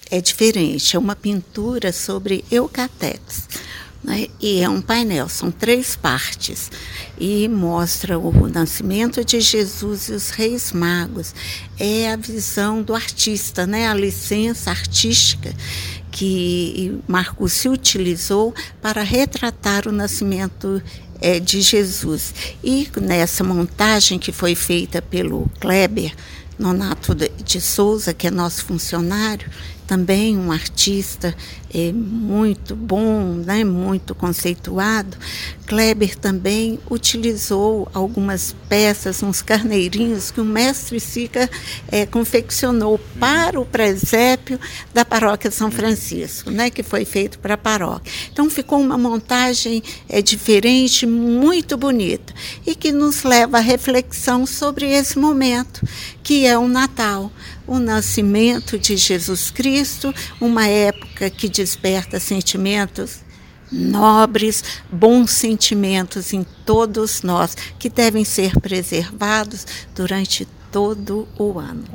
é diferente, é uma pintura sobre Eucatetos, né? E é um painel, são 3 partes, e mostra o nascimento de Jesus e os Reis Magos. É a visão do artista, né? A licença artística que Marcuse utilizou para retratar o nascimento de Jesus. E nessa montagem que foi feita pelo Kleber Nonato de Souza, que é nosso funcionário, também um artista muito bom, né, muito conceituado, Kleber também utilizou algumas peças, uns carneirinhos que o mestre Sica confeccionou para o presépio da paróquia São Francisco, né, que foi feito para a paróquia. Então ficou uma montagem diferente, muito bonita, e que nos leva à reflexão sobre esse momento, que é o Natal, o nascimento de Jesus Cristo, uma época que desperta sentimentos nobres, bons sentimentos em todos nós, que devem ser preservados durante todo o ano.